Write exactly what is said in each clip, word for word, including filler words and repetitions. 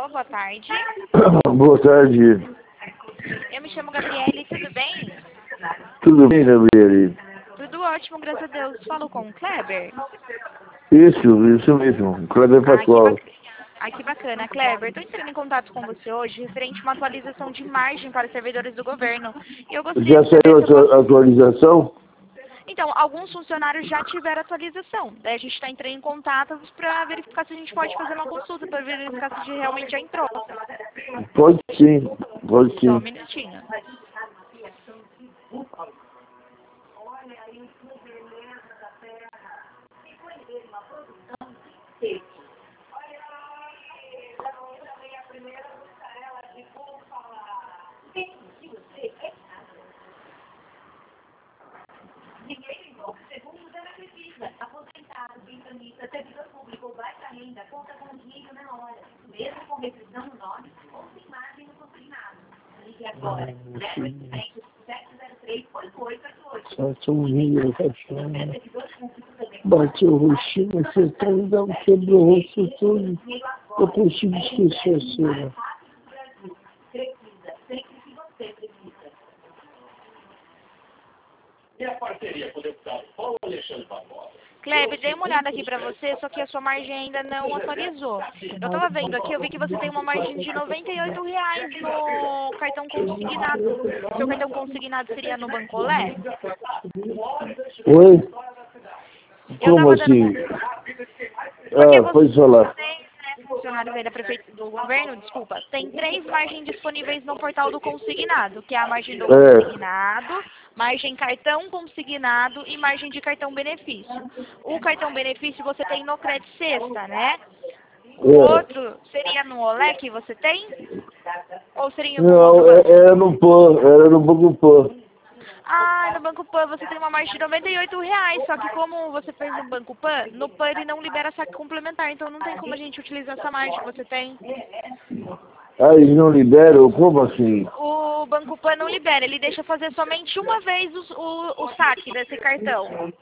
Alô, boa tarde. Boa tarde. Eu me chamo Gabriele, tudo bem? Tudo bem, Gabriele? Tudo ótimo, graças a Deus. Falo com o Kleber? Isso, isso mesmo. Kleber Ah, que, Pascoal. bac... ah, que bacana. Kleber, estou entrando em contato com você hoje referente a uma atualização de margem para os servidores do governo. E eu gostaria Já de saber saiu se a eu posso... tua atualização? Então, alguns funcionários já tiveram atualização. Daí a gente está entrando em contato para verificar se a gente pode fazer uma consulta, para verificar se realmente já entrou. Pode sim, pode Só um sim. minutinho. Só um vídeo, cachorro. Bateu o rostinho, acertou, dá um quebrou o rosto todo. Eu consigo esquecer a cena. Kleber, dei uma olhada aqui para você, só que a sua margem ainda não atualizou. Eu estava vendo aqui, eu vi que você tem uma margem de noventa e oito reais no cartão consignado. Seu cartão consignado seria no Bancolé? Oi? Eu Como estava dando... assim? Porque Ah, pode falar. você, né, funcionários aí da prefeitura do governo, desculpa, tem três margens disponíveis no portal do consignado, que é a margem do É. consignado, margem cartão consignado e margem de cartão benefício. O cartão benefício você tem no Credit Sexta, né? O É. outro seria no Olé que você tem? Ou seria em algum outro Não, é- banco? era no PAN, era no Banco PAN. Ah, no Banco Pan você tem uma margem de noventa e oito reais, só que como você fez no Banco Pan, no Pan ele não libera saque complementar, então não tem como a gente utilizar essa margem que você tem. Ah, eles não liberam? Como assim? O Banco Pan não libera, ele deixa fazer somente uma vez o, o, o saque desse cartão.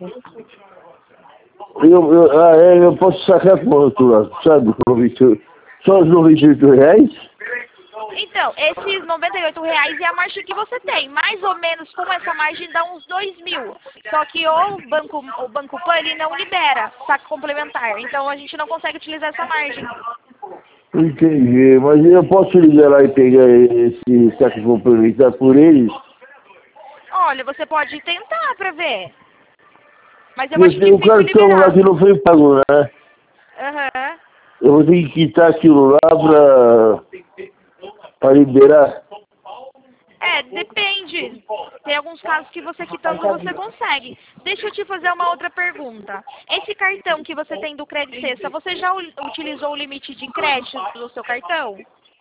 Eu, eu, ah, é, eu posso sacar quanto lá, sabe? Só os noventa e oito reais? Então, esses noventa e oito reais é a margem que você tem. Mais ou menos com essa margem dá uns dois mil. Só que o Banco, o Banco Pan ele não libera saque complementar. Então a gente não consegue utilizar essa margem. Entendi, mas eu posso ligar lá e pegar esse saque complementar por eles? Olha, você pode tentar pra ver. Mas eu Porque acho tem o difícil cartão lá liberar. que não foi pago, né? Aham. Eu vou ter que quitar aquilo lá pra, pra liberar. É, depende. Tem alguns casos que você quitando você consegue. Deixa eu te fazer uma outra pergunta. Esse cartão que você tem do Credit Sexta, você já u- utilizou o limite de crédito do seu cartão?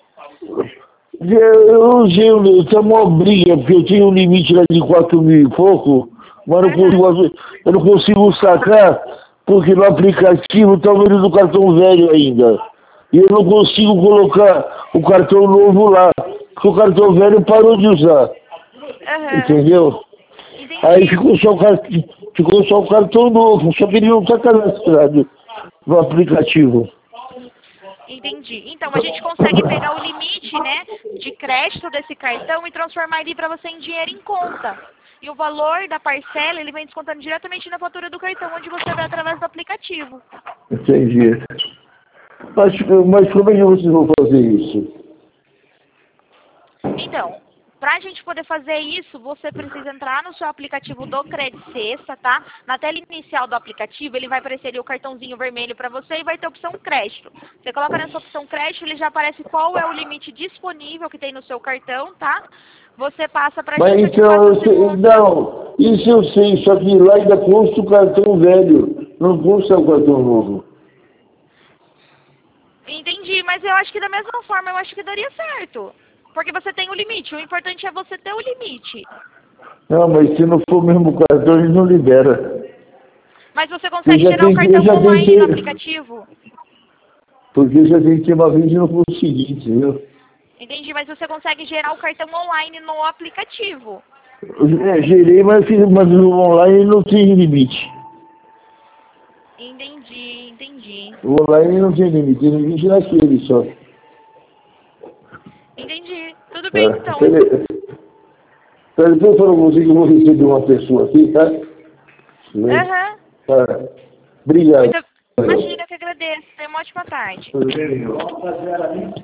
Eu, eu usei, um- tem uma briga, porque eu tinha um limite lá de quatro mil e pouco, mas não consigo, eu não consigo sacar, porque no aplicativo está o número do cartão velho ainda. E eu não consigo colocar o cartão novo lá, porque o cartão velho parou de usar. Aham. Entendeu? Entendi. Aí ficou só, o car- ficou só o cartão novo, só que ele não está cadastrado no aplicativo. Entendi. Então a gente consegue pegar o limite, né, de crédito desse cartão e transformar ele para você em dinheiro em conta. E o valor da parcela, ele vem descontando diretamente na fatura do cartão, onde você vê através do aplicativo. Entendi. Mas, mas como é que vocês vão fazer isso? Então, para a gente poder fazer isso, você precisa entrar no seu aplicativo do Credit Sexta, tá? Na tela inicial do aplicativo, ele vai aparecer ali o cartãozinho vermelho para você e vai ter a opção crédito. Você coloca nessa opção crédito, ele já aparece qual é o limite disponível que tem no seu cartão, tá? Você passa para a Mas gente, então, a eu gente sei, passa não, isso eu sei, só que lá ainda consta o cartão velho, não consta o cartão novo. Entendi, mas eu acho que da mesma forma, eu acho que daria certo. Porque você tem o limite, o importante é você ter o limite. Não, mas se não for o mesmo cartão, ele não libera. Mas você Eu consegue já gerar o tentei, eu cartão já online tentei, no aplicativo. porque eu já tentei uma vez e não consegui, entendeu? Entendi, mas você consegue gerar o cartão online no aplicativo. É, gerei, mas, fiz, mas no online não tem limite. Entendi, entendi. O online não tem limite, tem limite naquele só. Entendi. Tudo bem, É, então. beleza. Então, depois eu falo com você que eu vou receber uma pessoa aqui, tá? Né? Aham. Tá. Obrigado. Muito... Imagina que agradeço. Tenha uma ótima tarde.